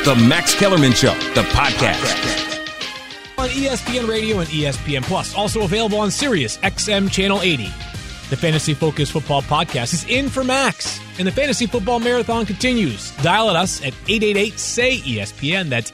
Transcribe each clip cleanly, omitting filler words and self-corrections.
The Max Kellerman Show, the podcast. On ESPN Radio and ESPN Plus. Also available on Sirius XM Channel 80. The Fantasy Focus Football Podcast is in for Max, and the Fantasy Football Marathon continues. Dial at us at 888-SAY-ESPN. That's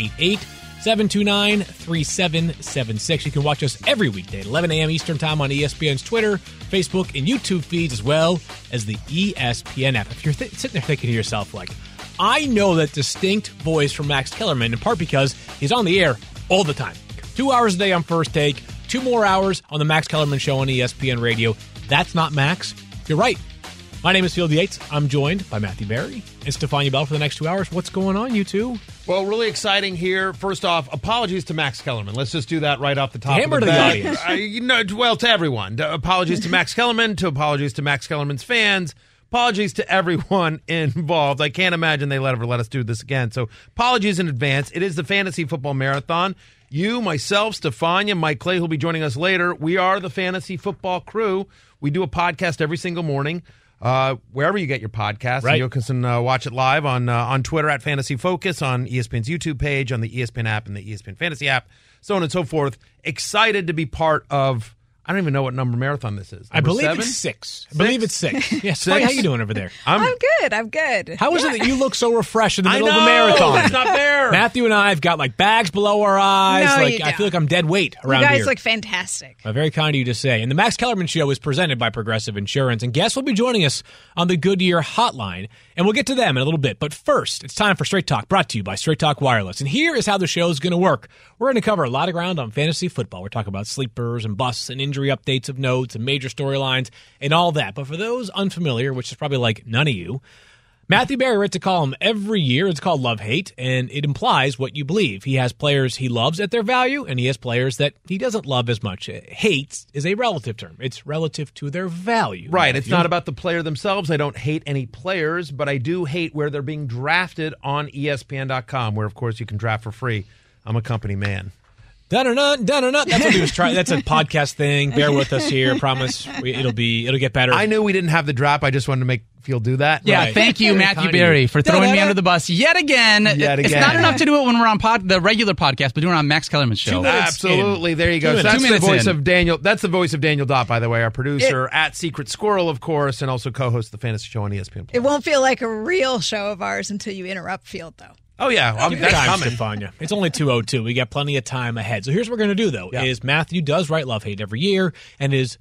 888-729-3776. You can watch us every weekday at 11 a.m. Eastern Time on ESPN's Twitter, Facebook, and YouTube feeds, as well as the ESPN app. If you're sitting there thinking to yourself, like, I know that distinct voice from Max Kellerman, in part because he's on the air all the time. 2 hours a day on First Take, 2 more hours on the Max Kellerman Show on ESPN Radio. That's not Max. You're right. My name is Field Yates. I'm joined by Matthew Berry and Stefania Bell for the next 2 hours. What's going on, you two? Well, really exciting here. First off, apologies to Max Kellerman. Let's just do that right off the top. Hammer of the to the audience. audience. Well, to everyone. Apologies to Max Kellerman, apologies to Max Kellerman's fans, apologies to everyone involved. I can't imagine they ever let us do this again. So apologies in advance. It is the Fantasy Football Marathon. You, myself, Stefania, Mike Clay, who'll be joining us later. We are the Fantasy Football Crew. We do a podcast every single morning, wherever you get your podcasts. Right. You can watch it live on Twitter at Fantasy Focus, on ESPN's YouTube page, on the ESPN app and the ESPN Fantasy app, so on and so forth. Excited to be part of, I don't even know what number marathon this is. I believe 7? it's 6. I believe it's 6. Yes. Six? How you doing over there? I'm good. How is it that you look so refreshed in the middle I know, of the marathon? it's not fair. Matthew and I have got like bags below our eyes. No, like you I feel don't. like I'm dead weight around You guys here. look fantastic. Very kind of you to say. And the Max Kellerman Show is presented by Progressive Insurance. And guests will be joining us on the Goodyear Hotline. And we'll get to them in a little bit. But first, it's time for Straight Talk, brought to you by Straight Talk Wireless. And here is how the show is going to work. We're going to cover a lot of ground on fantasy football. We're talking about sleepers and busts and injury updates of notes and major storylines and all that. But for those unfamiliar, which is probably like none of you, Matthew Berry writes a column every year. It's called Love Hate, and it implies what you believe. He has players he loves at their value, and he has players that he doesn't love as much. Hate is a relative term. It's relative to their value. Right. It's not about the player themselves. I don't hate any players, but I do hate where they're being drafted on ESPN.com, where, of course, you can draft for free. I'm a company man. Dun-dun-dun, dun-dun-dun. That's what we was trying. That's a podcast thing. Bear with us here. Promise it'll get better. I knew we didn't have the draft. I just wanted to make Field do that. Yeah, Right. thank you, Very Matthew kind of Berry, you. for throwing me under the bus yet again. Yet It's again. not enough to do it when we're on the regular podcast, but doing it on Max Kellerman's show. 2 minutes. Absolutely. There you go. 2 So minutes. that's 2 the minutes voice in. of Daniel. That's the voice of Daniel Dott, by the way, our producer at Secret Squirrel, of course, and also co-host the Fantasy Show on ESPN. It won't feel like a real show of ours until you interrupt Field, though. Oh yeah, that's Time, coming. Stefania. It's only 2:02. We got plenty of time ahead. So here's what we're going to do, though, is Matthew does write Love Hate every year, and his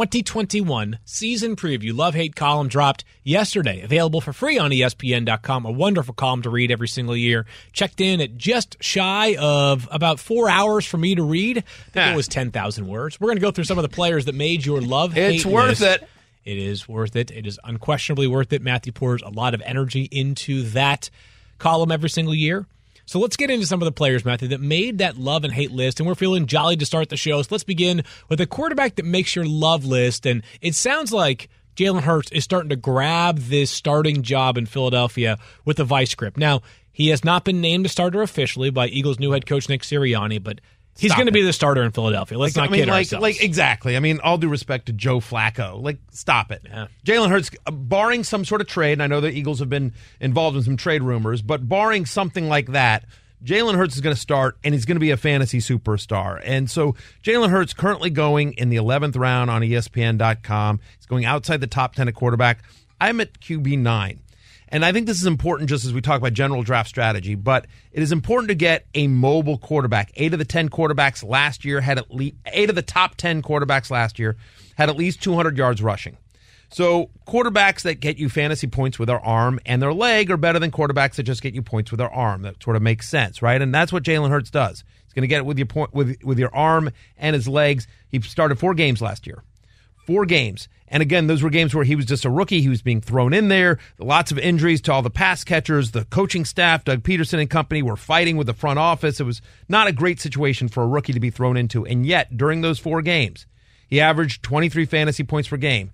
2021 season preview Love Hate column dropped yesterday. Available for free on ESPN.com. A wonderful column to read every single year. Checked in at just shy of about 4 hours for me to read. I think it was 10,000 words. We're going to go through some of the players that made your Love Hate It's worth list. it. It is worth it. It is unquestionably worth it. Matthew pours a lot of energy into that column every single year. So let's get into some of the players, Matthew, that made that love and hate list, and we're feeling jolly to start the show. So let's begin with a quarterback that makes your love list, and it sounds like Jalen Hurts is starting to grab this starting job in Philadelphia with the vice grip. Now, he has not been named a starter officially by Eagles' new head coach Nick Sirianni, but he's going to be the starter in Philadelphia. Let's not kid ourselves. Exactly. I mean, all due respect to Joe Flacco. Stop it. Yeah. Jalen Hurts, barring some sort of trade, and I know the Eagles have been involved in some trade rumors, but barring something like that, Jalen Hurts is going to start, and he's going to be a fantasy superstar. And so Jalen Hurts currently going in the 11th round on ESPN.com. He's going outside the top 10 at quarterback. I'm at QB 9. And I think this is important just as we talk about general draft strategy, but it is important to get a mobile quarterback. 8 of the 10 quarterbacks last year had 8 of the top 10 quarterbacks last year had at least 200 yards rushing. So quarterbacks that get you fantasy points with their arm and their leg are better than quarterbacks that just get you points with their arm. That sort of makes sense, right? And that's what Jalen Hurts does. He's going to get it with your with your arm and his legs. He started 4 games last year. 4 games. And again, those were games where he was just a rookie. He was being thrown in there. Lots of injuries to all the pass catchers. The coaching staff, Doug Peterson and company, were fighting with the front office. It was not a great situation for a rookie to be thrown into. And yet, during those 4 games, he averaged 23 fantasy points per game,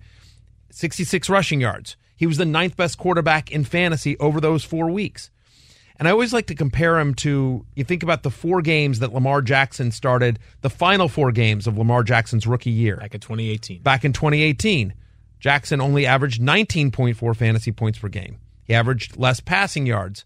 66 rushing yards. He was the 9th best quarterback in fantasy over those 4 weeks. And I always like to compare him to, you think about the 4 games that Lamar Jackson started, the final 4 games of Lamar Jackson's rookie year. Back in 2018. Back in 2018, Jackson only averaged 19.4 fantasy points per game. He averaged less passing yards,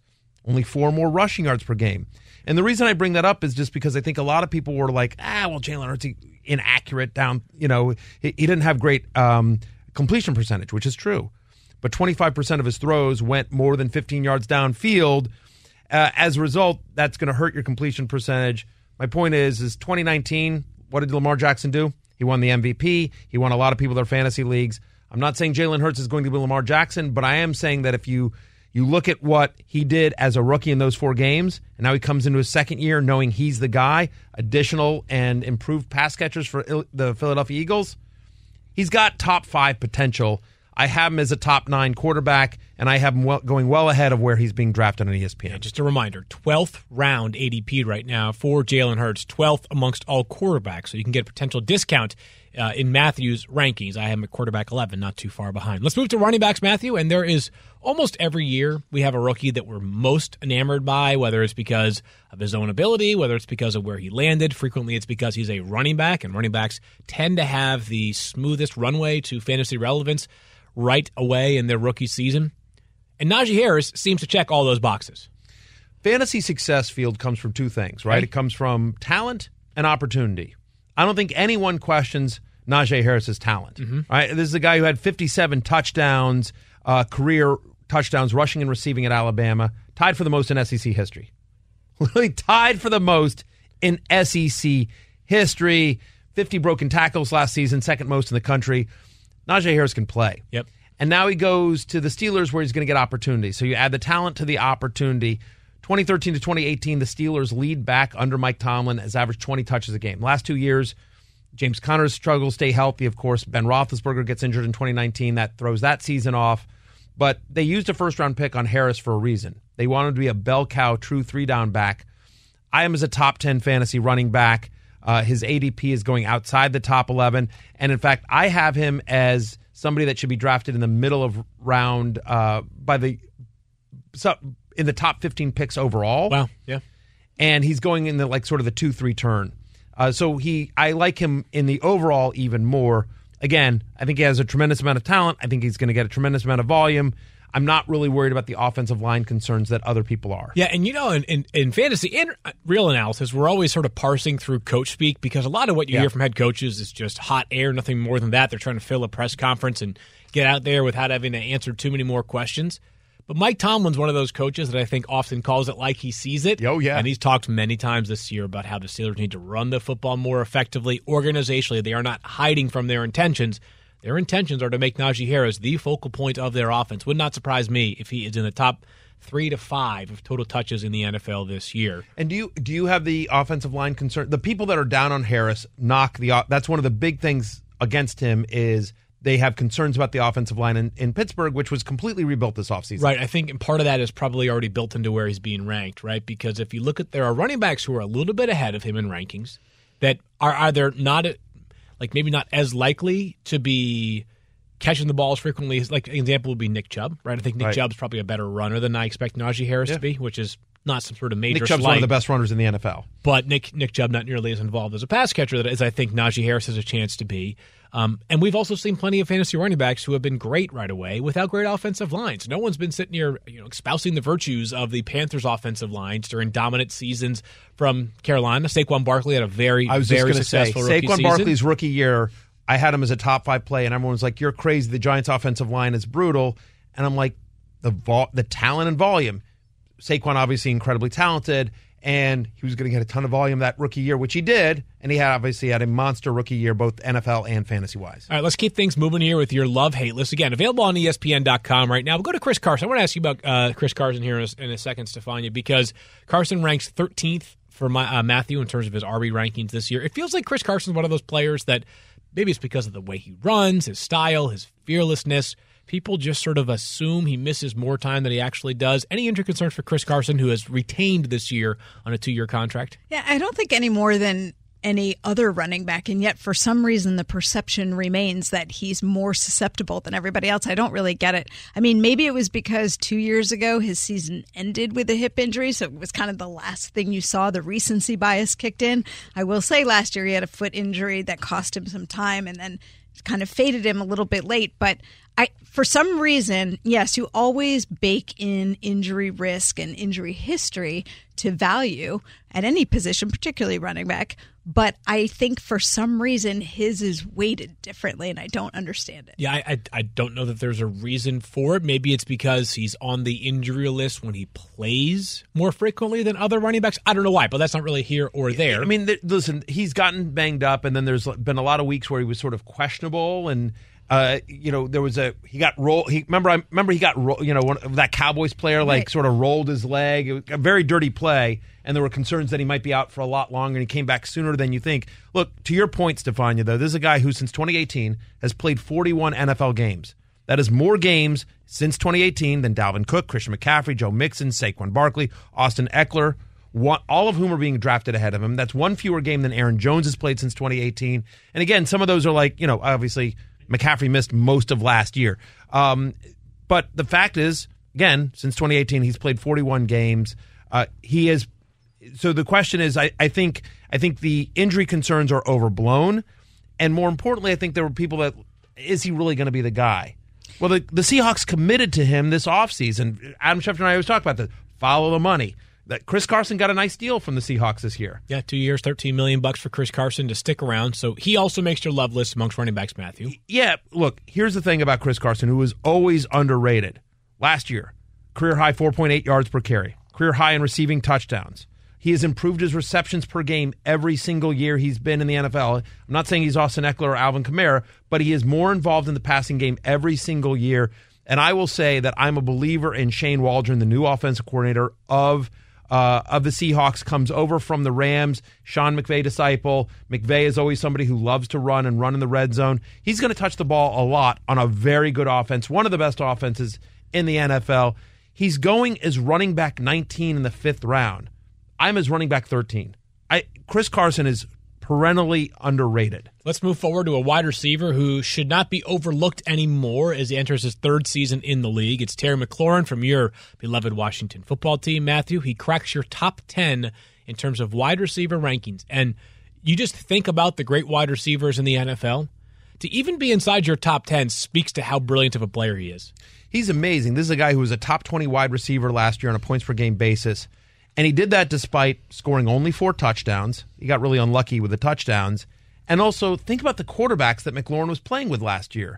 only 4 more rushing yards per game. And the reason I bring that up is just because I think a lot of people were like, Jalen Hurts inaccurate down. He didn't have great completion percentage, which is true. But 25% of his throws went more than 15 yards downfield. As a result, that's going to hurt your completion percentage. My point is 2019, what did Lamar Jackson do? He won the MVP. He won a lot of people their fantasy leagues. I'm not saying Jalen Hurts is going to be Lamar Jackson, but I am saying that if you look at what he did as a rookie in those 4 games, and now he comes into his second year knowing he's the guy, additional and improved pass catchers for the Philadelphia Eagles, he's got top 5 potential. I have him as a top 9 quarterback, and I have him going well ahead of where he's being drafted on ESPN. Yeah, just a reminder, 12th round ADP right now for Jalen Hurts, 12th amongst all quarterbacks, so you can get a potential discount in Matthew's rankings. I have him at quarterback 11, not too far behind. Let's move to running backs, Matthew, and there is almost every year we have a rookie that we're most enamored by, whether it's because of his own ability, whether it's because of where he landed. Frequently it's because he's a running back, and running backs tend to have the smoothest runway to fantasy relevance right away in their rookie season. And Najee Harris seems to check all those boxes. Fantasy success field comes from 2 things, right? It comes from talent and opportunity. I don't think anyone questions Najee Harris's talent. Right? This is a guy who had 57 touchdowns, career touchdowns, rushing and receiving at Alabama, tied for the most in SEC history. Literally tied for the most in SEC history. 50 broken tackles last season, second most in the country. Najee Harris can play. Yep. And now he goes to the Steelers where he's going to get opportunity. So you add the talent to the opportunity. 2013 to 2018, the Steelers lead back under Mike Tomlin, has averaged 20 touches a game. Last 2 years, James Conner struggles, stay healthy, of course. Ben Roethlisberger gets injured in 2019. That throws that season off. But they used a first-round pick on Harris for a reason. They wanted him to be a bell cow, true 3-down back. I am as a top 10 fantasy running back. His ADP is going outside the top 11. And in fact, I have him as somebody that should be drafted in the middle of round in the top 15 picks overall. Wow, yeah. And he's going in the sort of the 2-3 turn. So I like him in the overall even more. Again, I think he has a tremendous amount of talent. I think he's going to get a tremendous amount of volume. I'm not really worried about the offensive line concerns that other people are. Yeah, and in fantasy and real analysis, we're always sort of parsing through coach speak because a lot of what you hear from head coaches is just hot air, nothing more than that. They're trying to fill a press conference and get out there without having to answer too many more questions. But Mike Tomlin's one of those coaches that I think often calls it like he sees it. Oh, yeah. And he's talked many times this year about how the Steelers need to run the football more effectively. Organizationally, they are not hiding from their intentions. Their intentions are to make Najee Harris the focal point of their offense. Would not surprise me if he is in the top 3 to 5 of total touches in the NFL this year. And do you have the offensive line concern? The people that are down on Harris knock that's one of the big things against him is they have concerns about the offensive line in Pittsburgh, which was completely rebuilt this offseason. Right. I think part of that is probably already built into where he's being ranked, right? Because if you look at, there are running backs who are a little bit ahead of him in rankings that are either not, maybe not as likely to be catching the ball as frequently as, an example would be Nick Chubb, right? I think Nick Chubb's probably a better runner than I expect Najee Harris to be, which is not some sort of major Nick Chubb's slight. one of the best runners in the NFL. But Nick Chubb not nearly as involved as a pass catcher as I think Najee Harris has a chance to be. And we've also seen plenty of fantasy running backs who have been great right away without great offensive lines. No one's been sitting here, espousing the virtues of the Panthers' offensive lines during dominant seasons from Carolina. Saquon Barkley had a very successful rookie season. Saquon Barkley's rookie year, I had him as a top 5 play, and everyone was like, "You're crazy. The Giants' offensive line is brutal." And I'm like, the talent and volume. Saquon obviously incredibly talented, and he was going to get a ton of volume that rookie year, which he did, and he had a monster rookie year, both NFL and fantasy-wise. All right, let's keep things moving here with your love-hate list. Again, available on ESPN.com right now. We'll go to Chris Carson. I want to ask you about Chris Carson here in a second, Stefania, because Carson ranks 13th for Matthew in terms of his RB rankings this year. It feels like Chris Carson's one of those players that maybe it's because of the way he runs, his style, his fearlessness. People just sort of assume he misses more time than he actually does. Any injury concerns for Chris Carson, who has retained this year on a 2-year contract? Yeah, I don't think any more than any other running back, and yet for some reason the perception remains that he's more susceptible than everybody else. I don't really get it. I mean, maybe it was because 2 years ago his season ended with a hip injury, so it was kind of the last thing you saw. The recency bias kicked in. I will say last year he had a foot injury that cost him some time and then kind of faded him a little bit late, but For some reason, yes, you always bake in injury risk and injury history to value at any position, particularly running back. But I think for some reason his is weighted differently, and I don't understand it. Yeah, I don't know that there's a reason for it. Maybe it's because he's on the injury list when he plays more frequently than other running backs. I don't know why, but that's not really here or there. I mean, listen, he's gotten banged up, and then there's been a lot of weeks where he was sort of questionable, and there was he got rolled. He got that Cowboys player sort of rolled his leg. It was a very dirty play, and there were concerns that he might be out for a lot longer, and he came back sooner than you think. Look, to your point, Stefania, though, this is a guy who since 2018 has played 41 NFL games. That is more games since 2018 than Dalvin Cook, Christian McCaffrey, Joe Mixon, Saquon Barkley, Austin Eckler, all of whom are being drafted ahead of him. That's one fewer game than Aaron Jones has played since 2018. And again, some of those are obviously McCaffrey missed most of last year. But the fact is, again, since 2018, he's played 41 games. He is. So the question is, I think the injury concerns are overblown. And more importantly, I think there were people that, is he really going to be the guy? Well, the Seahawks committed to him this offseason. Adam Schefter and I always talk about this. Follow the money. That Chris Carson got a nice deal from the Seahawks this year. Yeah, 2 years, $13 million for Chris Carson to stick around. So he also makes your love list amongst running backs, Matthew. Yeah, look, here's the thing about Chris Carson, who was always underrated. Last year, career high 4.8 yards per carry, career high in receiving touchdowns. He has improved his receptions per game every single year he's been in the NFL. I'm not saying he's Austin Eckler or Alvin Kamara, but he is more involved in the passing game every single year. And I will say that I'm a believer in Shane Waldron, the new offensive coordinator of the Seahawks, comes over from the Rams, Sean McVay disciple. McVay is always somebody who loves to run and run in the red zone. He's going to touch the ball a lot on a very good offense, one of the best offenses in the NFL. He's going as running back 19 in the 5th round. I'm as running back 13. Chris Carson is perennially underrated. Let's move forward to a wide receiver who should not be overlooked anymore as he enters his 3rd season in the league. It's Terry McLaurin from your beloved Washington football team, Matthew. He cracks your top 10 in terms of wide receiver rankings. And you just think about the great wide receivers in the NFL. To even be inside your top 10 speaks to how brilliant of a player he is. He's amazing. This is a guy who was a top 20 wide receiver last year on a points per game basis. And he did that despite scoring only 4 touchdowns. He got really unlucky with the touchdowns. And also, think about the quarterbacks that McLaurin was playing with last year.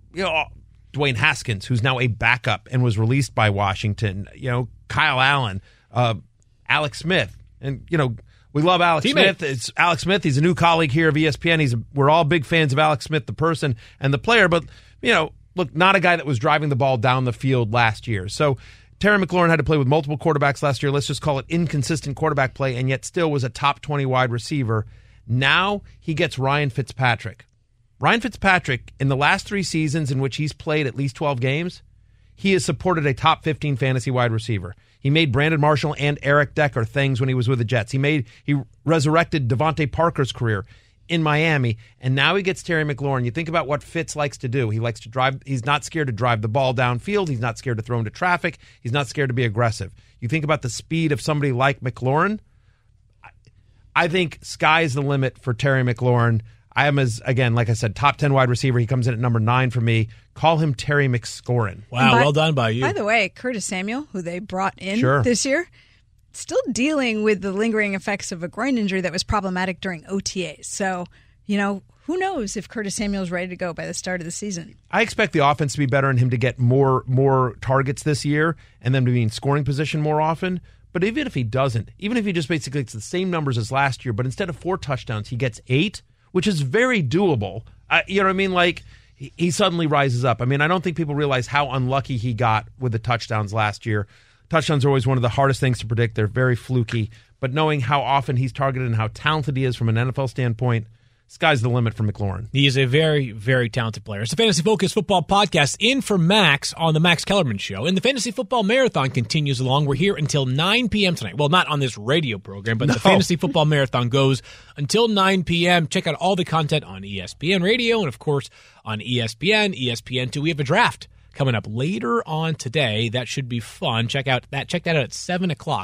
Dwayne Haskins, who's now a backup and was released by Washington. Kyle Allen, Alex Smith. And, we love Alex Smith. It's Alex Smith. He's a new colleague here of ESPN. We're all big fans of Alex Smith, the person and the player. But, look, not a guy that was driving the ball down the field last year. So Terry McLaurin had to play with multiple quarterbacks last year. Let's just call it inconsistent quarterback play, and yet still was a top 20 wide receiver. Now he gets Ryan Fitzpatrick. Ryan Fitzpatrick, in the last 3 seasons in which he's played at least 12 games, he has supported a top 15 fantasy wide receiver. He made Brandon Marshall and Eric Decker things when he was with the Jets. He resurrected Devontae Parker's career in Miami, and now he gets Terry McLaurin. You think about what Fitz likes to do. He likes to drive. He's not scared to drive the ball downfield. He's not scared to throw into traffic. He's not scared to be aggressive. You think about the speed of somebody like McLaurin. I think sky's the limit for Terry McLaurin. I am, again, like I said, top 10 wide receiver. He comes in at number 9 for me. Call him Terry McScorin. Wow, well done by you. By the way, Curtis Samuel, who they brought in this year, still dealing with the lingering effects of a groin injury that was problematic during OTAs. So, who knows if Curtis Samuel's ready to go by the start of the season. I expect the offense to be better and him to get more targets this year and them to be in scoring position more often. But even if he doesn't, even if he just basically gets the same numbers as last year, but instead of 4 touchdowns, he gets 8, which is very doable. You know what I mean? Like, he suddenly rises up. I mean, I don't think people realize how unlucky he got with the touchdowns last year. Touchdowns are always one of the hardest things to predict. They're very fluky. But knowing how often he's targeted and how talented he is from an NFL standpoint, sky's the limit for McLaurin. He is a very, very talented player. It's the Fantasy Focus Football Podcast in for Max on the Max Kellerman Show. And the Fantasy Football Marathon continues along. We're here until 9 p.m. tonight. Well, not on this radio program, but the Fantasy Football Marathon goes until 9 p.m. Check out all the content on ESPN Radio and, of course, on ESPN, ESPN2. We have a draft coming up later on today. That should be fun. Check that out at 7 o'clock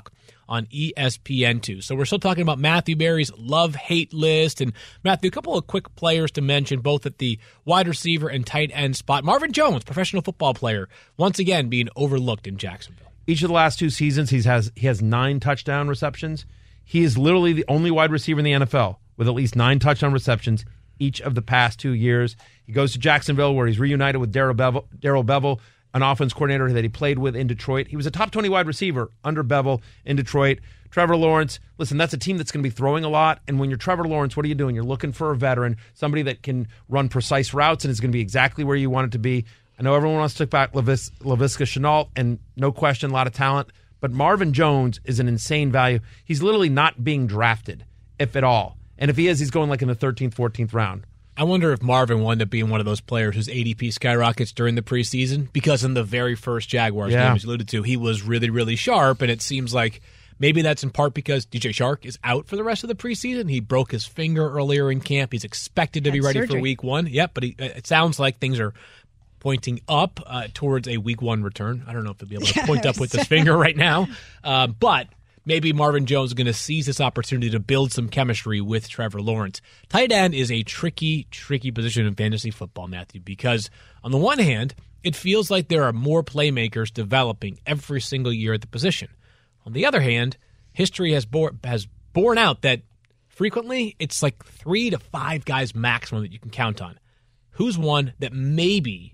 on ESPN2. So we're still talking about Matthew Berry's love-hate list. And Matthew, a couple of quick players to mention, both at the wide receiver and tight end spot. Marvin Jones, professional football player, once again being overlooked in Jacksonville. Each of the last 2 seasons, he has 9 touchdown receptions. He is literally the only wide receiver in the NFL with at least 9 touchdown receptions each of the past 2 years. He goes to Jacksonville, where he's reunited with Darrell Bevell, an offense coordinator that he played with in Detroit. He was a top 20 wide receiver under Bevell in Detroit. Trevor Lawrence, listen, that's a team that's going to be throwing a lot. And when you're Trevor Lawrence, what are you doing? You're looking for a veteran, somebody that can run precise routes and is going to be exactly where you want it to be. I know everyone wants to talk about Laviska Shenault, and no question, a lot of talent. But Marvin Jones is an insane value. He's literally not being drafted, if at all. And if he is, he's going like in the 13th, 14th round. I wonder if Marvin will end up being one of those players whose ADP skyrockets during the preseason, because in the very first Jaguars game, as you alluded to, he was really, really sharp, and it seems like maybe that's in part because DJ Chark is out for the rest of the preseason. He broke his finger earlier in camp. He's expected to be ready for week 1. Yep, but it sounds like things are pointing up towards a week 1 return. I don't know if he'll be able to point up with his finger right now, but maybe Marvin Jones is going to seize this opportunity to build some chemistry with Trevor Lawrence. Tight end is a tricky position in fantasy football, Matthew, because on the one hand, it feels like there are more playmakers developing every single year at the position. On the other hand, history has borne out that frequently it's like 3 to 5 guys maximum that you can count on. Who's one that maybe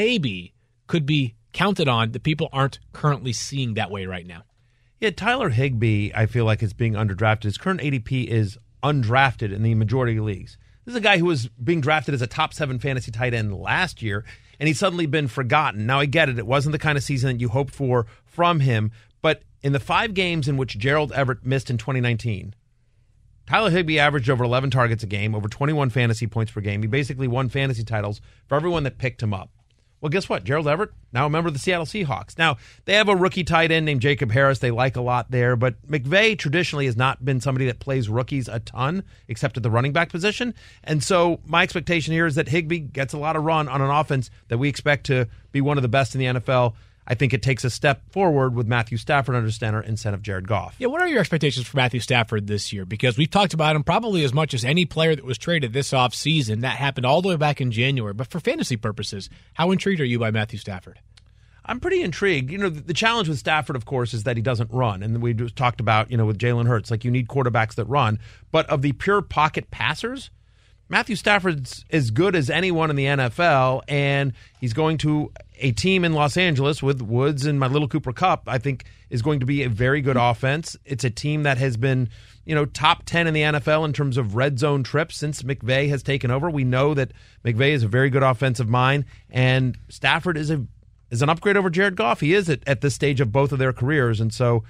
could be counted on that people aren't currently seeing that way right now? Yeah, Tyler Higbee, I feel like, is being underdrafted. His current ADP is undrafted in the majority of leagues. This is a guy who was being drafted as a top 7 fantasy tight end last year, and he's suddenly been forgotten. Now, I get it. It wasn't the kind of season that you hoped for from him, but in the 5 games in which Gerald Everett missed in 2019, Tyler Higbee averaged over 11 targets a game, over 21 fantasy points per game. He basically won fantasy titles for everyone that picked him up. Well, guess what? Gerald Everett, now a member of the Seattle Seahawks. Now, they have a rookie tight end named Jacob Harris they like a lot there, but McVay traditionally has not been somebody that plays rookies a ton, except at the running back position. And so my expectation here is that Higbee gets a lot of run on an offense that we expect to be one of the best in the NFL. I think it takes a step forward with Matthew Stafford under center instead of Jared Goff. Yeah, what are your expectations for Matthew Stafford this year? Because we've talked about him probably as much as any player that was traded this offseason. That happened all the way back in January. But for fantasy purposes, how intrigued are you by Matthew Stafford? I'm pretty intrigued. You know, the challenge with Stafford, of course, is that he doesn't run. And we just talked about, with Jalen Hurts, like you need quarterbacks that run. But of the pure pocket passers, Matthew Stafford's as good as anyone in the NFL, and he's going to a team in Los Angeles with Woods and my little Cooper Kupp, I think is going to be a very good offense. It's a team that has been, top 10 in the NFL in terms of red zone trips since McVay has taken over. We know that McVay is a very good offensive mind, and Stafford is an upgrade over Jared Goff. He is at this stage of both of their careers, and so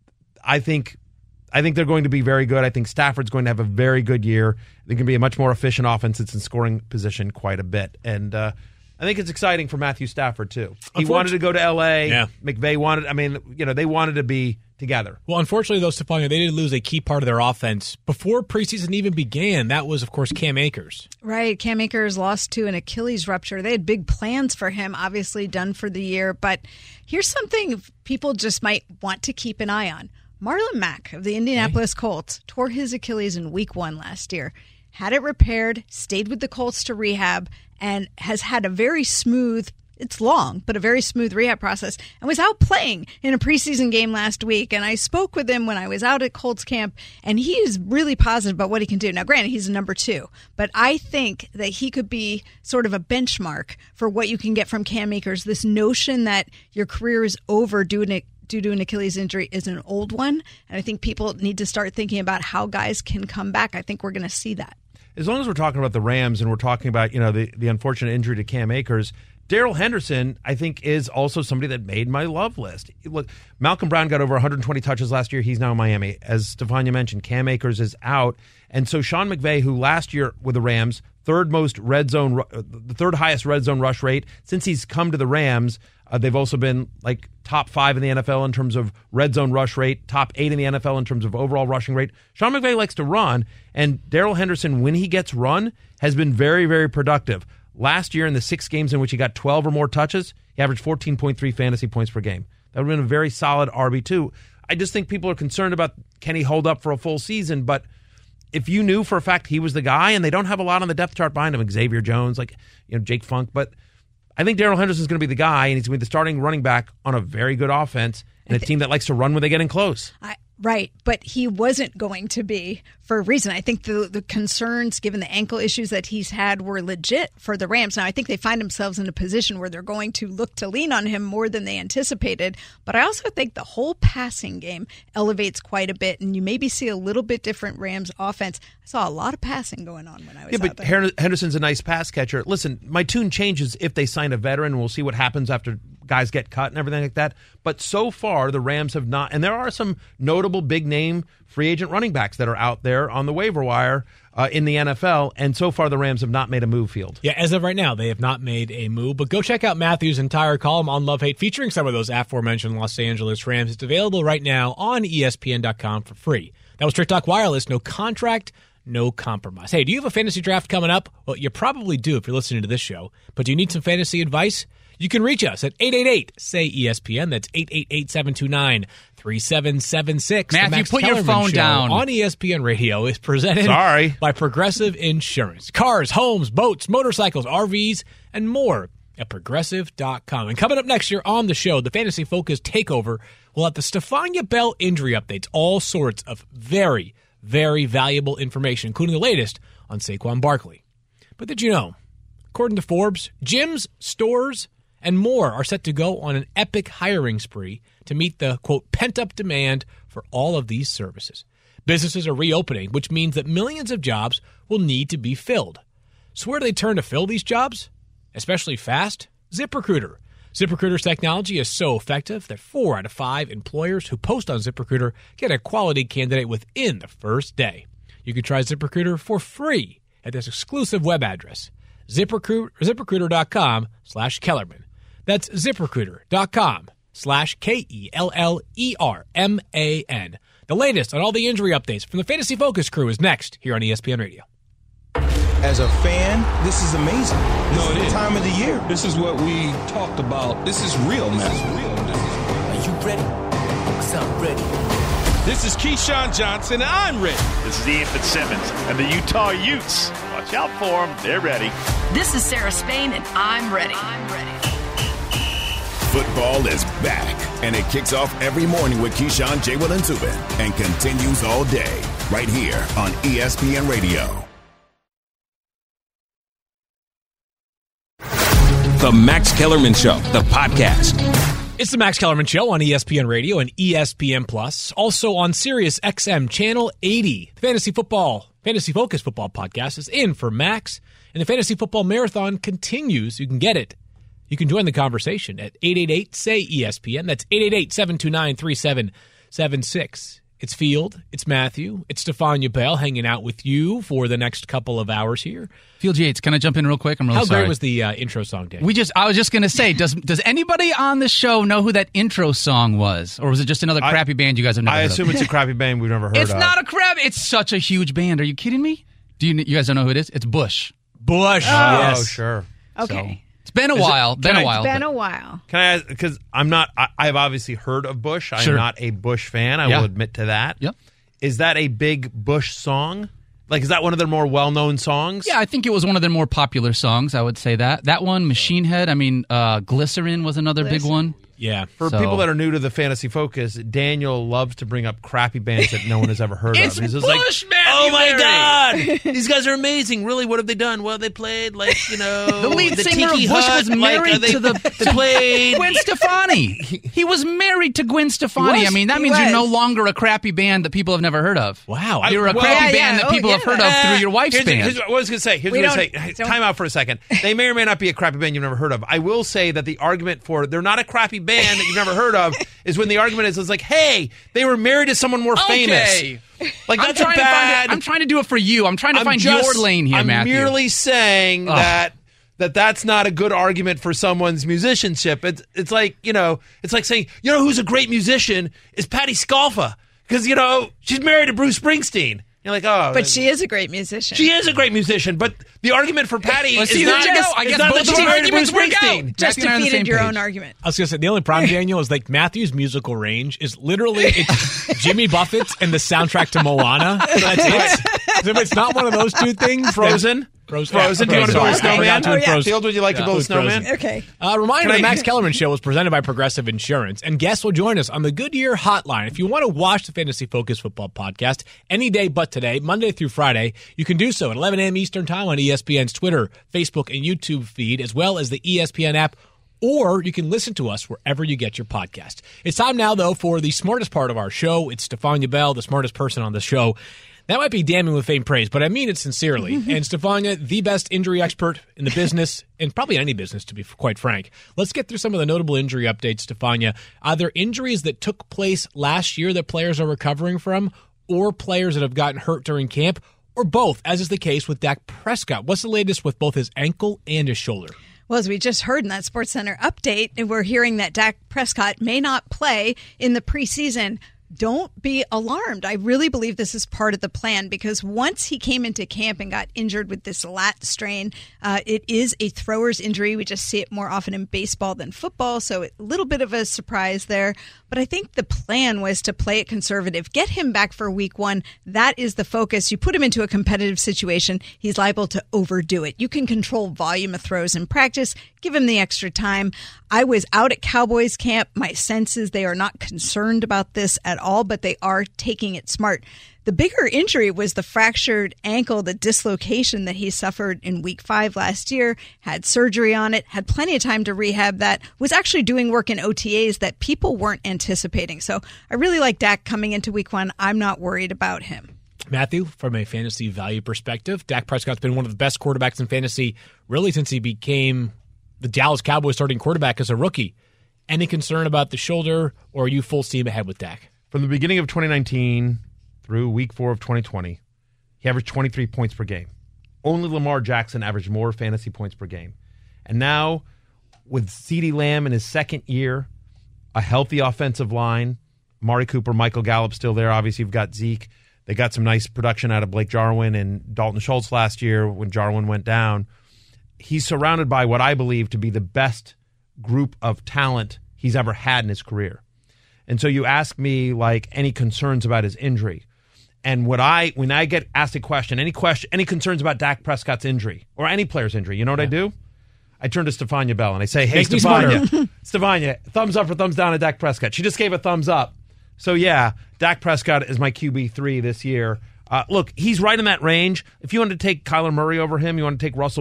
I think they're going to be very good. I think Stafford's going to have a very good year. They're going to be a much more efficient offense. It's in scoring position quite a bit. And I think it's exciting for Matthew Stafford, too. He wanted to go to L.A. Yeah. McVay wanted, they wanted to be together. Well, unfortunately, though, Stefania, they did lose a key part of their offense. Before preseason even began, that was, of course, Cam Akers. Right. Cam Akers lost to an Achilles rupture. They had big plans for him, obviously done for the year. But here's something people just might want to keep an eye on. Marlon Mack of the Indianapolis Colts tore his Achilles in week 1 last year, had it repaired, stayed with the Colts to rehab, and has had a very smooth, it's long, but a very smooth rehab process, and was out playing in a preseason game last week. And I spoke with him when I was out at Colts camp, and he is really positive about what he can do. Now, granted, he's a number 2, but I think that he could be sort of a benchmark for what you can get from Cam Akers. This notion that your career is over due to an Achilles injury is an old one, and I think people need to start thinking about how guys can come back. I think we're going to see that. As long as we're talking about the Rams and we're talking about the unfortunate injury to Cam Akers, Darrell Henderson, I think, is also somebody that made my love list. Look, Malcolm Brown got over 120 touches last year. He's now in Miami. As Stefania mentioned, Cam Akers is out. And so Sean McVay, who last year with the Rams, the third highest red zone rush rate, since he's come to the Rams, they've also been like top 5 in the NFL in terms of red zone rush rate, top 8 in the NFL in terms of overall rushing rate. Sean McVay likes to run, and Darrell Henderson, when he gets run, has been very, very productive. Last year, in the 6 games in which he got 12 or more touches, he averaged 14.3 fantasy points per game. That would have been a very solid RB2. I just think people are concerned about, can he hold up for a full season? But if you knew for a fact he was the guy, and they don't have a lot on the depth chart behind him, Xavier Jones, Jake Funk, but I think Darrell Henderson's going to be the guy, and he's going to be the starting running back on a very good offense and a team that likes to run when they get in close. Right, but he wasn't going to be for a reason. I think the concerns, given the ankle issues that he's had, were legit for the Rams. Now, I think they find themselves in a position where they're going to look to lean on him more than they anticipated. But I also think the whole passing game elevates quite a bit, and you maybe see a little bit different Rams offense. I saw a lot of passing going on when I was out there. Yeah, but Henderson's a nice pass catcher. Listen, my tune changes if they sign a veteran. We'll see what happens after guys get cut and everything like that. But so far, the Rams have not, and there are some notable big-name free agent running backs that are out there on the waiver wire in the NFL, and so far the Rams have not made a move, Field. Yeah, as of right now, they have not made a move, but go check out Matthew's entire column on Love Hate featuring some of those aforementioned Los Angeles Rams. It's available right now on ESPN.com for free. That was Straight Talk Wireless. No contract, no compromise. Hey, do you have a fantasy draft coming up? Well, you probably do if you're listening to this show, but do you need some fantasy advice? You can reach us at 888-SAY-ESPN. That's 888-729-3776. Matthew, put your phone down. On ESPN Radio is presented by Progressive Insurance. Cars, homes, boats, motorcycles, RVs, and more at Progressive.com. And coming up next year on the show, the Fantasy Focus Takeover will have the Stephania Bell injury updates, all sorts of very, very valuable information, including the latest on Saquon Barkley. But did you know, according to Forbes, gyms, stores, and more are set to go on an epic hiring spree to meet the, quote, pent-up demand for all of these services. Businesses are reopening, which means that millions of jobs will need to be filled. So where do they turn to fill these jobs? Especially fast? ZipRecruiter. ZipRecruiter's technology is so effective that 4 out of 5 employers who post on ZipRecruiter get a quality candidate within the first day. You can try ZipRecruiter for free at this exclusive web address, ZipRecruiter.com/Kellerman. That's ZipRecruiter.com/KELLERMAN. The latest on all the injury updates from the Fantasy Focus crew is next here on ESPN Radio. As a fan, this is amazing. This is the time of the year. This is what we talked about. This is real, man. Are you ready? Because I'm ready. This is Keyshawn Johnson, and I'm ready. This is Ian Fitzsimmons and the Utah Utes. Watch out for them. They're ready. This is Sarah Spain, and I'm ready. Football is back, and it kicks off every morning with Keyshawn, J. Will, and Zubin, and continues all day right here on ESPN Radio. The Max Kellerman Show, the podcast. It's the Max Kellerman Show on ESPN Radio and ESPN Plus. Also on Sirius XM Channel 80. The Fantasy Focus Football Podcast is in for Max, and the Fantasy Football Marathon continues. You can get it. You can join the conversation at 888-SAY-ESPN. That's 888-729-3776. It's Field, it's Matthew, it's Stephania Bell hanging out with you for the next couple of hours here. Field Yates, can I jump in real quick? I'm really sorry. How great was the intro song, Dan? I was just going to say, does anybody on the show know who that intro song was? Or was it just another crappy band you guys have never heard of? I assume it's a crappy band we've never heard of. It's not a crap. It's such a huge band. Are you kidding me? You guys don't know who it is? It's Bush. Yes. Oh, sure. Okay. It's been a while. It's been a while. Can I ask, because I've obviously heard of Bush. I'm not a Bush fan. I will admit to that. Yep. Is that a big Bush song? Like, is that one of their more well-known songs? Yeah, I think it was one of their more popular songs, I would say that. That one, Machine Head, Glycerin was another big one. Yeah. For people that are new to the Fantasy Focus, Daniel loves to bring up crappy bands that no one has ever heard It's of. He's just Bush, like, Matthew oh my Berry. God, these guys are amazing. Really, what have they done? Well, they played the lead singer Tiki of Bush Hut, was married they played Gwen Stefani. He was married to Gwen Stefani. That means you're no longer a crappy band that people have never heard of. Wow. You're a crappy band that people have heard of through your wife's band. Here's what I was going to say. Time out for a second. They may or may not be a crappy band you've never heard of. I will say that the argument for they're not a crappy band that you've never heard of is when the argument is like, hey, they were married to someone more famous. Like, that's I'm trying to do it for you. I'm trying to find your lane here, Matthew. I'm merely saying that's not a good argument for someone's musicianship. It's like, it's like saying, who's a great musician is Patti Scialfa because, she's married to Bruce Springsteen. You're like, oh. But she is a great musician. She is a great musician, but the argument for Patty is see, not, there you go. I guess not both that of she our married Bruce arguments work out. Springsteen. Just Matthew and I are on the defeated same your page. own argument. I was going to say, the only problem, Daniel, is like Matthew's musical range is literally it's Jimmy Buffett's and the soundtrack to Moana. So that's it. So if it's not one of those two things, Frozen. Frozen. Do you want to build a snowman? Frozen. Field, would you like to build a snowman? Okay. Reminder, the Max Kellerman Show was presented by Progressive Insurance, and guests will join us on the Goodyear Hotline. If you want to watch the Fantasy Focus Football Podcast any day but today, Monday through Friday, you can do so at 11 a.m. Eastern Time on ESPN's Twitter, Facebook, and YouTube feed, as well as the ESPN app, or you can listen to us wherever you get your podcast. It's time now, though, for the smartest part of our show. It's Stefania Bell, the smartest person on the show. That might be damning with faint praise, but I mean it sincerely. And Stefania, the best injury expert in the business, and probably any business, to be quite frank. Let's get through some of the notable injury updates, Stefania. Are there injuries that took place last year that players are recovering from, or players that have gotten hurt during camp, or both, as is the case with Dak Prescott? What's the latest with both his ankle and his shoulder? Well, as we just heard in that SportsCenter update, we're hearing that Dak Prescott may not play in the preseason. Don't be alarmed. I really believe this is part of the plan because once he came into camp and got injured with this lat strain, it is a thrower's injury. We just see it more often in baseball than football, so a little bit of a surprise there. But I think the plan was to play it conservative, get him back for week 1. That is the focus. You put him into a competitive situation, he's liable to overdo it. You can control volume of throws in practice, give him the extra time. I was out at Cowboys camp. My sense is they are not concerned about this at all, but they are taking it smart. The bigger injury was the fractured ankle, the dislocation that he suffered in week 5 last year, had surgery on it, had plenty of time to rehab that, was actually doing work in OTAs that people weren't anticipating. So I really like Dak coming into week 1. I'm not worried about him. Matthew, from a fantasy value perspective, Dak Prescott's been one of the best quarterbacks in fantasy really since he became the Dallas Cowboys starting quarterback as a rookie. Any concern about the shoulder, or are you full steam ahead with Dak? From the beginning of 2019 through week 4 of 2020, he averaged 23 points per game. Only Lamar Jackson averaged more fantasy points per game. And now, with CeeDee Lamb in his second year, a healthy offensive line, Amari Cooper, Michael Gallup still there. Obviously, you've got Zeke. They got some nice production out of Blake Jarwin and Dalton Schultz last year when Jarwin went down. He's surrounded by what I believe to be the best group of talent he's ever had in his career. And so you ask me, like, any concerns about his injury. And when I get asked a question, any concerns about Dak Prescott's injury or any player's injury, you know what I do? I turn to Stefania Bell and I say, hey, Stefania, thumbs up or thumbs down at Dak Prescott. She just gave a thumbs up. So, yeah, Dak Prescott is my QB3 this year. Look, he's right in that range. If you want to take Kyler Murray over him, you want to take Russell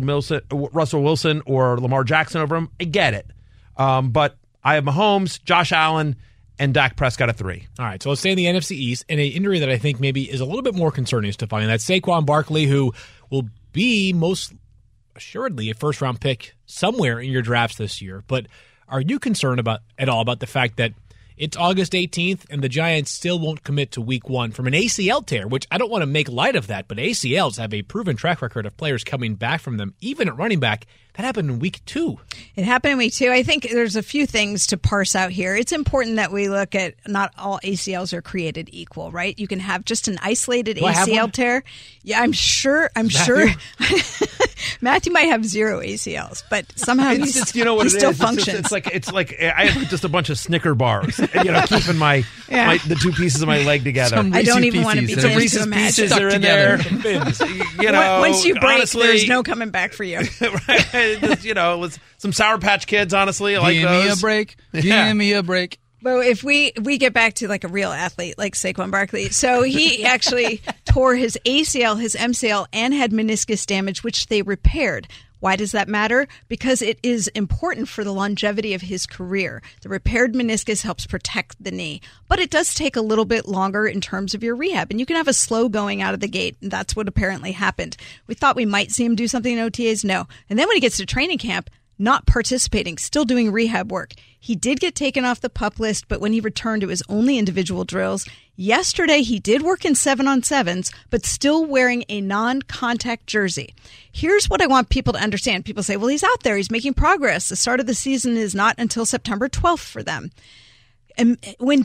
Wilson or Lamar Jackson over him, I get it. But I have Mahomes, Josh Allen, and Dak Prescott at 3. All right, so let's stay in the NFC East. And an injury that I think maybe is a little bit more concerning, Stefania, that's Saquon Barkley, who will be most assuredly a first-round pick somewhere in your drafts this year. But are you concerned at all about the fact that it's August 18th and the Giants still won't commit to week 1 from an ACL tear, which I don't want to make light of that, but ACLs have a proven track record of players coming back from them, even at running back. That happened in week 2. It happened in week 2. I think there's a few things to parse out here. It's important that we look at not all ACLs are created equal, right? You can have just an isolated ACL tear. Yeah, I'm sure. Matthew might have 0 ACLs, but somehow he still functions. It's like I have just a bunch of Snicker bars, keeping the 2 pieces of my leg together. I don't even want to begin to imagine. Pieces are in there. Once you break, honestly, there's no coming back for you. Right? Some Sour Patch Kids, honestly. I like those. Give me a break. Give me a break. Well, if we get back to like a real athlete like Saquon Barkley, so he actually tore his ACL, his MCL, and had meniscus damage, which they repaired. Why does that matter? Because it is important for the longevity of his career. The repaired meniscus helps protect the knee, but it does take a little bit longer in terms of your rehab, and you can have a slow going out of the gate, and that's what apparently happened. We thought we might see him do something in OTAs. No. And then when he gets to training camp, not participating, still doing rehab work. He did get taken off the PUP list, but when he returned, it was only individual drills. Yesterday, he did work in 7-on-7s, but still wearing a non-contact jersey. Here's what I want people to understand. People say, well, he's out there. He's making progress. The start of the season is not until September 12th for them. when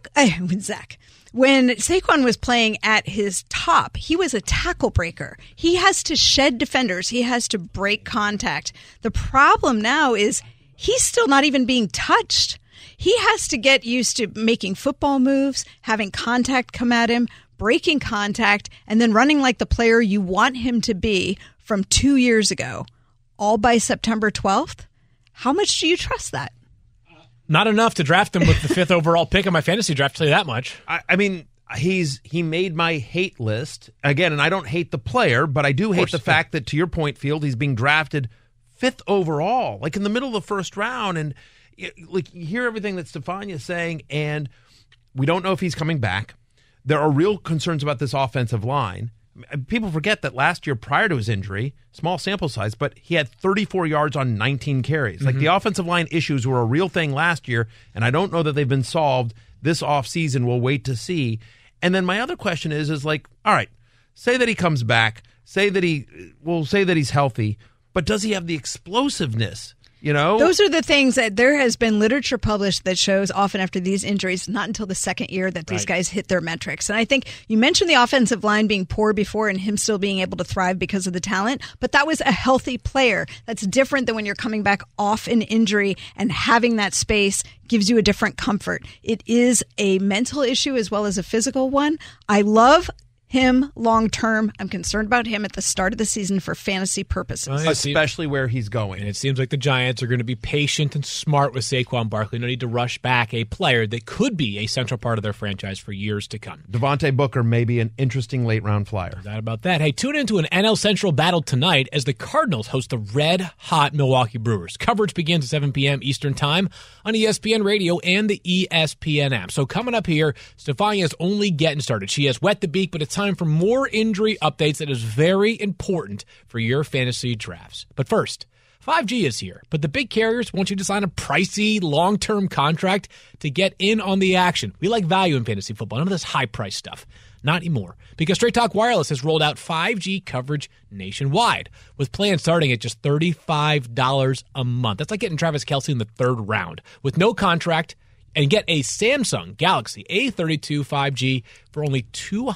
Saquon was playing at his top, he was a tackle breaker. He has to shed defenders. He has to break contact. The problem now is he's still not even being touched. He has to get used to making football moves, having contact come at him, breaking contact, and then running like the player you want him to be from 2 years ago, all by September 12th. How much do you trust that? Not enough to draft him with the 5th overall pick in my fantasy draft, I'll tell you that much. I mean, he made my hate list. Again, and I don't hate the player, but I do hate the fact that, to your point, Field, he's being drafted 5th overall, like in the middle of the first round. And like, you hear everything that Stefania's saying, and we don't know if he's coming back. There are real concerns about this offensive line. People forget that last year, prior to his injury, small sample size, but he had 34 yards on 19 carries. Like, the offensive line issues were a real thing last year, and I don't know that they've been solved this offseason. We'll wait to see. And then my other question is like, all right, say that he comes back, say that he's healthy, but does he have the explosiveness? You know, those are the things that there has been literature published that shows often after these injuries, not until the second year that these guys hit their metrics. And I think you mentioned the offensive line being poor before and him still being able to thrive because of the talent, but that was a healthy player. That's different than when you're coming back off an injury, and having that space gives you a different comfort. It is a mental issue as well as a physical one. I love him long term. I'm concerned about him at the start of the season for fantasy purposes. Especially where he's going. And it seems like the Giants are going to be patient and smart with Saquon Barkley. No need to rush back a player that could be a central part of their franchise for years to come. Devontae Booker may be an interesting late-round flyer. No doubt about that. Hey, tune into an NL Central battle tonight as the Cardinals host the red-hot Milwaukee Brewers. Coverage begins at 7 p.m. Eastern Time on ESPN Radio and the ESPN app. So coming up here, Stefania's only getting started. She has wet the beak, but it's time for more injury updates that is very important for your fantasy drafts. But first, 5G is here, but the big carriers want you to sign a pricey long-term contract to get in on the action. We like value in fantasy football, none of this high-price stuff. Not anymore, because Straight Talk Wireless has rolled out 5G coverage nationwide, with plans starting at just $35 a month. That's like getting Travis Kelce in the third round, with no contract. And get a Samsung Galaxy A32 5G for only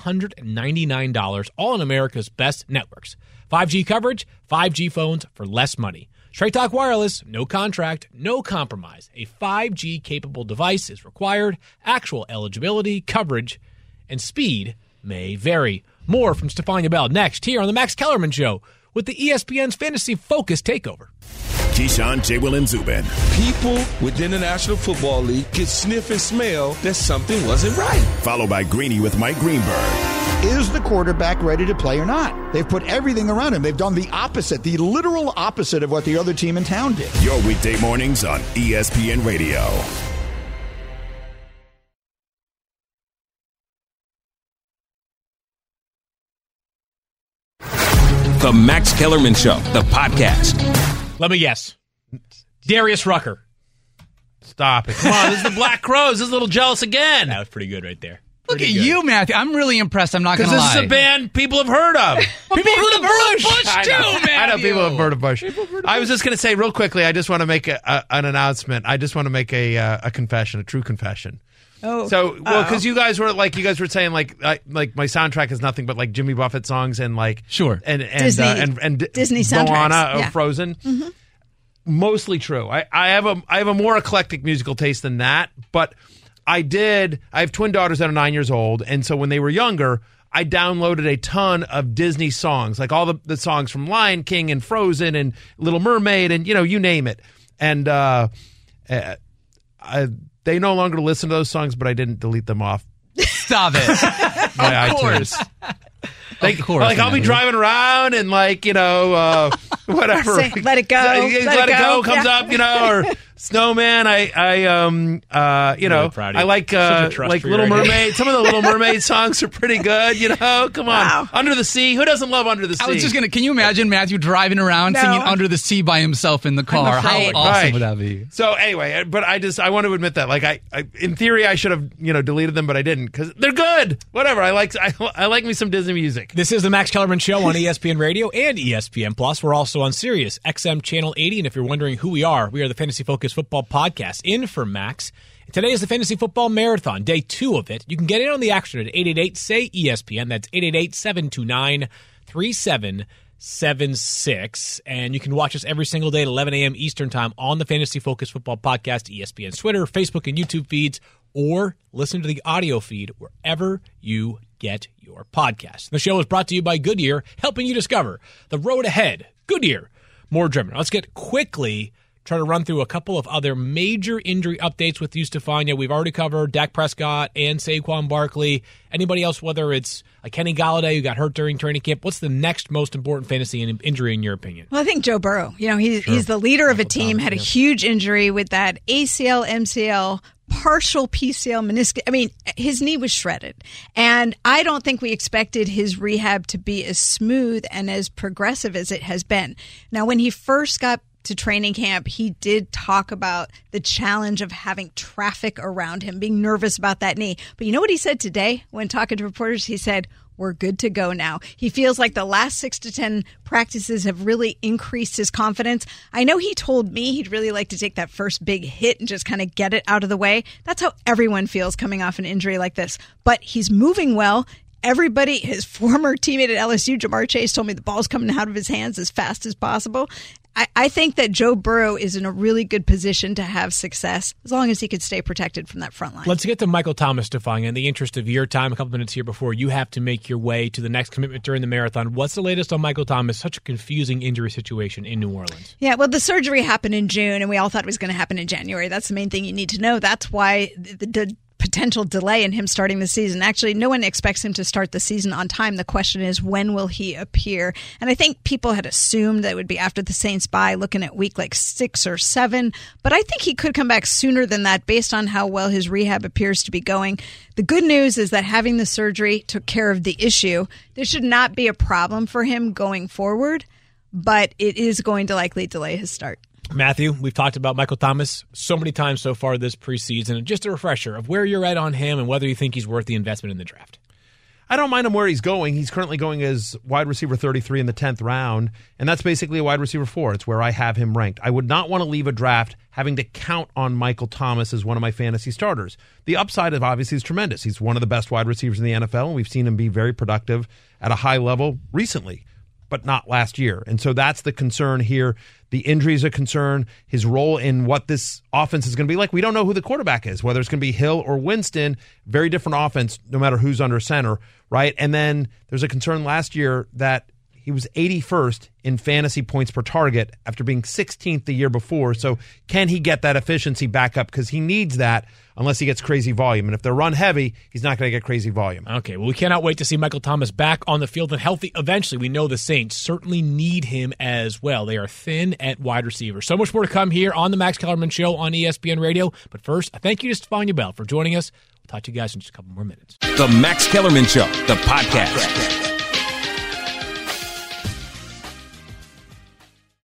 $299, all on America's best networks. 5G coverage, 5G phones for less money. Straight Talk Wireless, no contract, no compromise. A 5G-capable device is required. Actual eligibility, coverage, and speed may vary. More from Stefania Bell next here on The Max Kellerman Show with the ESPN's Fantasy Focus Takeover. Keyshawn, J. Will, and Zubin. People within the National Football League could sniff and smell that something wasn't right. Followed by Greeny with Mike Greenberg. Is the quarterback ready to play or not? They've put everything around him. They've done the opposite, the literal opposite of what the other team in town did. Your weekday mornings on ESPN Radio. The Max Kellerman Show, the podcast. Let me guess. Darius Rucker. Stop it. Come on, this is the Black Crowes. This is a little jealous again. That was pretty good right there. Look at you, Matthew. I'm really impressed. I'm not going to lie. Because this is a band people have heard of. People heard of Bush, too, Matthew. I know people have heard of Bush. I was just going to say real quickly, I just want to make an announcement. I just want to make a confession, a true confession. Oh, so because you guys were saying like my soundtrack is nothing but like Jimmy Buffett songs and like sure and Disney, and Disney soundtracks, Moana of Frozen. Mm-hmm. Mostly true. I have a more eclectic musical taste than that, but I have twin daughters that are 9 years old, and so when they were younger, I downloaded a ton of Disney songs, like all the songs from Lion King and Frozen and Little Mermaid and you name it, and they no longer listen to those songs, but I didn't delete them off. Stop it. My of course. iTunes. Of course. Like, I'll be driving around and, like, whatever. Let It Go. Let It Go comes up, or Snowman. I like Little Mermaid. Some of the Little Mermaid songs are pretty good, Come on. Wow. Under the Sea. Who doesn't love Under the Sea? I was just going to, can you imagine Matthew driving around singing Under the Sea by himself in the car? How awesome would that be? So anyway, but I want to admit that. Like, I in theory, I should have, deleted them, but I didn't because they're good. Whatever. I like me some Disney music. This is the Max Kellerman Show on ESPN Radio and ESPN Plus. We're also on Sirius XM Channel 80, and if you're wondering who we are the Fantasy Focus Football Podcast. In for Max Today is the Fantasy Football Marathon, day 2 of it. You can get in on the action at 888-SAY-ESPN. That's 888-729-3776. And you can watch us every single day at 11 a.m. Eastern Time on the Fantasy Focus Football Podcast, ESPN's Twitter, Facebook, and YouTube feeds, or listen to the audio feed wherever you get your podcast. The show is brought to you by Goodyear, helping you discover the road ahead. Goodyear, more driven. Let's get quickly try to run through a couple of other major injury updates with you, Stefania. We've already covered Dak Prescott and Saquon Barkley. Anybody else, whether it's a Kenny Golladay who got hurt during training camp, what's the next most important fantasy injury in your opinion? Well, I think Joe Burrow. He's the leader of a team, had a huge injury with that ACL, MCL, partial PCL, meniscus. I mean, his knee was shredded. And I don't think we expected his rehab to be as smooth and as progressive as it has been. Now, when he first got to training camp, he did talk about the challenge of having traffic around him, being nervous about that knee. But you know what he said today when talking to reporters? He said, we're good to go now. He feels like the last 6 to 10 practices have really increased his confidence. I know he told me he'd really like to take that first big hit and just kind of get it out of the way. That's how everyone feels coming off an injury like this. But he's moving well. Everybody, his former teammate at LSU, Jamar Chase, told me the ball's coming out of his hands as fast as possible. I think that Joe Burrow is in a really good position to have success as long as he could stay protected from that front line. Let's get to Michael Thomas, Stefania. In the interest of your time, a couple minutes here before you have to make your way to the next commitment during the marathon. What's the latest on Michael Thomas? Such a confusing injury situation in New Orleans. Yeah, well, the surgery happened in June, and we all thought it was going to happen in January. That's the main thing you need to know. That's why the potential delay in him starting the season. Actually, no one expects him to start the season on time. The question is, when will he appear? And I think people had assumed that it would be after the Saints bye, looking at week 6 or 7. But I think he could come back sooner than that based on how well his rehab appears to be going. The good news is that having the surgery took care of the issue. There should not be a problem for him going forward, but it is going to likely delay his start. Matthew, we've talked about Michael Thomas so many times so far this preseason. Just a refresher of where you're at on him and whether you think he's worth the investment in the draft. I don't mind him where he's going. He's currently going as wide receiver 33 in the 10th round, and that's basically a wide receiver 4. It's where I have him ranked. I would not want to leave a draft having to count on Michael Thomas as one of my fantasy starters. The upside of obviously is tremendous. He's one of the best wide receivers in the NFL, and we've seen him be very productive at a high level recently, but not last year. And so that's the concern here. The injury is a concern. His role in what this offense is going to be like. We don't know who the quarterback is, whether it's going to be Hill or Winston. Very different offense, no matter who's under center, right? And then there's a concern last year that he was 81st in fantasy points per target after being 16th the year before. So can he get that efficiency back up? Because he needs that unless he gets crazy volume. And if they're run heavy, he's not going to get crazy volume. Okay, well, we cannot wait to see Michael Thomas back on the field and healthy eventually. We know the Saints certainly need him as well. They are thin at wide receiver. So much more to come here on the Max Kellerman Show on ESPN Radio. But first, thank you to Stefania Bell for joining us. We'll talk to you guys in just a couple more minutes. The Max Kellerman Show, the podcast.